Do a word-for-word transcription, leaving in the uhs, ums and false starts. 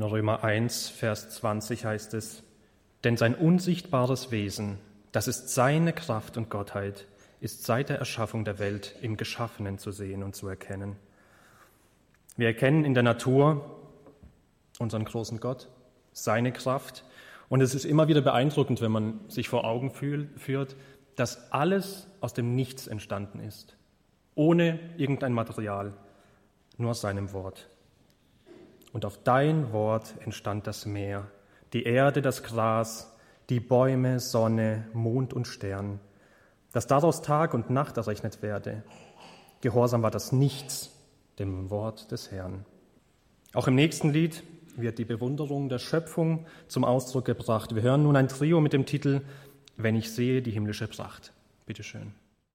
Römer eins, Vers zwanzig heißt es: Denn sein unsichtbares Wesen, das ist seine Kraft und Gottheit, ist seit der Erschaffung der Welt im Geschaffenen zu sehen und zu erkennen. Wir erkennen in der Natur unseren großen Gott, seine Kraft. Und es ist immer wieder beeindruckend, wenn man sich vor Augen führt, dass alles aus dem Nichts entstanden ist, ohne irgendein Material, nur aus seinem Wort. Und auf dein Wort entstand das Meer, die Erde, das Gras, die Bäume, Sonne, Mond und Stern, dass daraus Tag und Nacht errechnet werde. Gehorsam war das Nichts dem Wort des Herrn. Auch im nächsten Lied wird die Bewunderung der Schöpfung zum Ausdruck gebracht. Wir hören nun ein Trio mit dem Titel »Wenn ich sehe die himmlische Pracht«. Bitte schön.